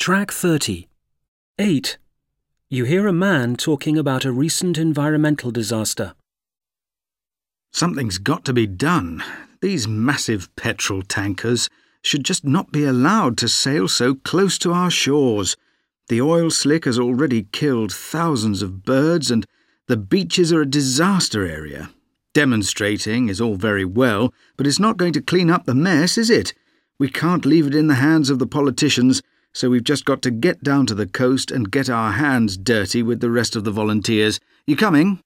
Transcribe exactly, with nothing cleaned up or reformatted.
Track thirty. eight. You hear a man talking about a recent environmental disaster. Something's got to be done. These massive petrol tankers should just not be allowed to sail so close to our shores. The oil slick has already killed thousands of birds and the beaches are a disaster area. Demonstrating is all very well, but it's not going to clean up the mess, is it? We can't leave it in the hands of the politicians, so we've just got to get down to the coast and get our hands dirty with the rest of the volunteers. You coming?